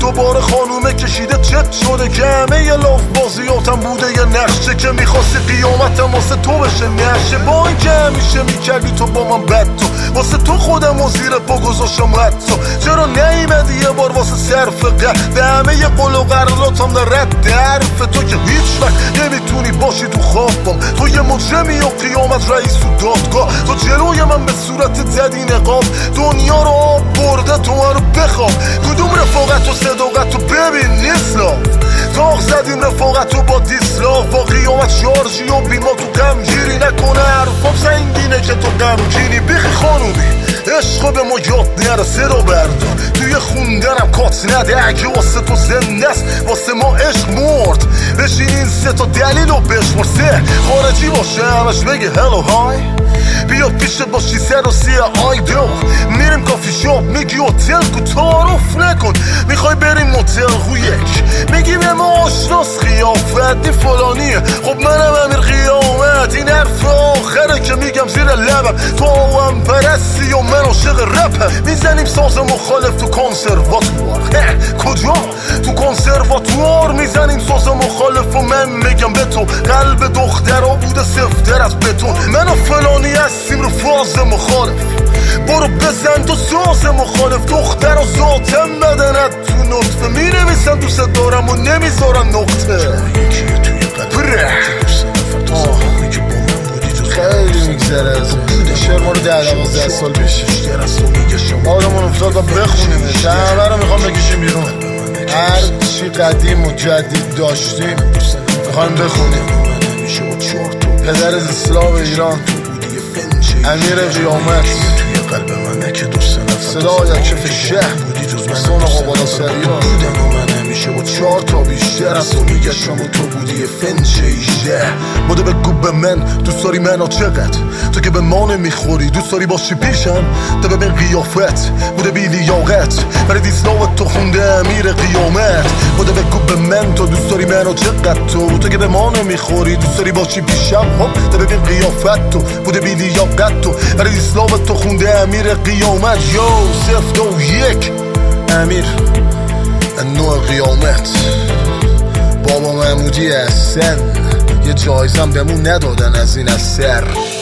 دوباره خانومه کشیده چت شده که همه یه لاف بازیاتم بوده یه نقشه که میخواستی قیامتم واسه تو بشه نشه. با این که همیشه میکردی تو با من بد تو واسه تو خودم و زیر پا گذاشتم حتی. چرا نیمدی یه بار واسه صرف قد به همه یه قول و قراراتم در رد حرف تو که هیچ وقت نمیتونی باشی تو خوابم. تو یه مجرمی و قیامت رئیس و دادگاه. تو جلوی من به صورت زدی نقاب دنیا رو آب برده تو من رو بخواب. کدوم رفاقت و صداقت رو ببین نیست لاف. تاق زدیم رفاقت رو با دیسلاف با قیامت شارژی و بیما تو غمگیری نکنه حرفام سنگینه که تو غمگینی. بیخی خانومی عشق به ما یاد نرسه رو بردار توی خوندنم کات نده اگه واسه تو زنده است واسه ما عشق مرد. بشین این سه تا دلیل رو بشمار سه خارجی باشه همش بگه هلو های بیا پیشت باشی سر و سی آیدو میریم کافی شاپ میگی هتل کو تعارف نکن میخوای بریم موتل خو یک میگی به ما آشناس خیافت این فلانیه خب منم امیر قیامت. این حرف آخره که میگم زیر لبم تو هم پرستی و من عاشق رپم. میزنیم ساز مخالف تو کنسرواتوار کجا؟ تو کنسرواتوار میزنیم ساز مخالف و من میگم به تو قلب دخترها بوده سفتر از بتون. من و فلانی هستیم رو فاز مخالف برو بزن تو ساز مخالف. دختر و ذاتم بدنت تو نطفه مینویسن دوست دارم و نمیذارن نقطه. خیلی میگذره از این شعر ما رو 10-12 سال پیش آدمون افتاد و بخونیم همه رو میخوام بکشیم بیرون. هر چی قدیم و جدید داشتیم میخوایم بخونیم. پدر از اسلام ایران امیر قیامت صدای کف شهر سون آقا بالا سریان با 4 تا بیشتر از تو میگشم و تو بودی فنچه 18. بوده بگو به من دوست داری منو چقدر تو که به ما نمیخوری دوست داری باشی پیشم تا ببین قیافت بوده بی لیاقت برای دیسلاوت تو خونده امیر قیامت. بوده بگو به من تو دوست داری منو چقدر تو که به ما نمیخوری دوست داری باشی پیشم تا ببین قیافت تو بوده بی لیاقت تو برای دیسلاوت تو خونده امیر قیامت. یو 021 امیر نوع قیامت. بابا محمودی احسن یه جایزم بهمون ندادن از این اثر.